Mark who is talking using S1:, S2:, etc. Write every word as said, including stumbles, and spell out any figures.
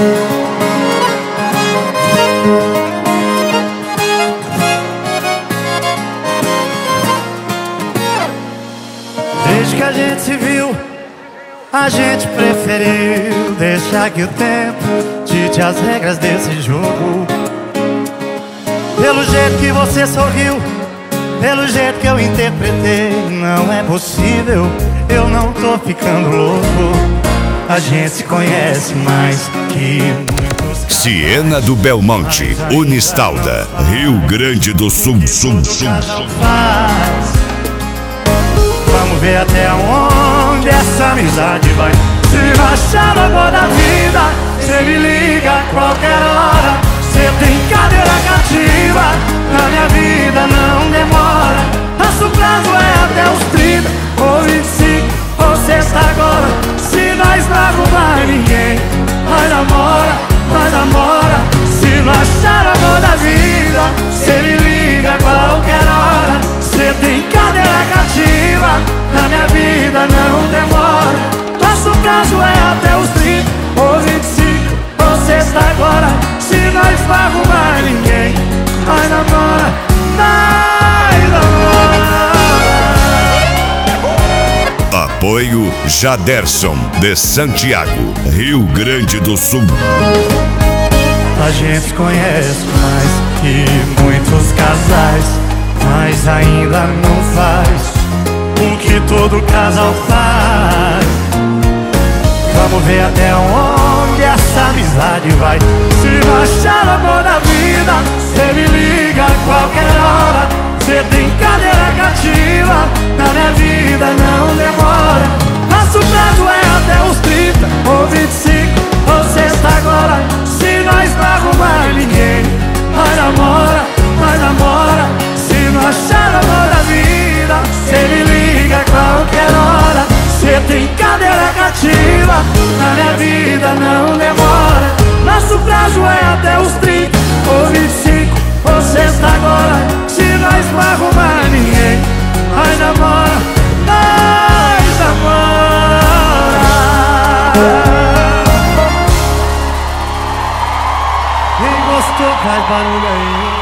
S1: Desde que a gente se viu, a gente preferiu deixar que o tempo dite as regras desse jogo. Pelo jeito que você sorriu, pelo jeito que eu interpretei, não é possível, eu não tô ficando louco. A gente se conhece mais que muitos.
S2: Siena do Belmonte, Unistalda, Rio Grande do Sul, Sul, Sul, Sul.
S1: Vamos ver até onde essa amizade vai. Se não achar o amor da vida, cê me liga a qualquer hora. Cê tem cadeira cativa, na minha vida não demora. Nosso prazo é até os trinta, ou vinte e cinco, ou sexta agora. Se nós não arrumar ninguém, nós namora, nós namora. Se não achar o amor da vida, cê me liga a qualquer hora. Cê tem cadeira cativa, na minha vida não demora. Nosso prazo é até os trinta, ou vinte e cinco, ou sexta agora. Se nós não arrumar ninguém, nós namora, nós namora.
S2: Apoio Jaderson de Santiago, Rio Grande do Sul.
S1: A gente se conhece mais que muitos casais, mas ainda não faz o que todo casal faz. Vamos ver até onde essa amizade vai. Se não achar o amor da vida, cê me liga a qualquer hora. Cê tem cadeira cativa, na minha vida não demora. Nosso prazo é até os trinta, ou vinte e cinco, ou sexta agora. Se nós não arrumar ninguém, nós namora, nós namora. Se não achar o amor da vida, cê me liga a qualquer hora. Cê tem cadeira cativa, na minha vida não demora. Nosso prazo é até os trinta, ou vinte e cinco, ou sexta agora. Se nós não arrumar ninguém, nós namora, nós namora. Quem gostou faz barulho aí.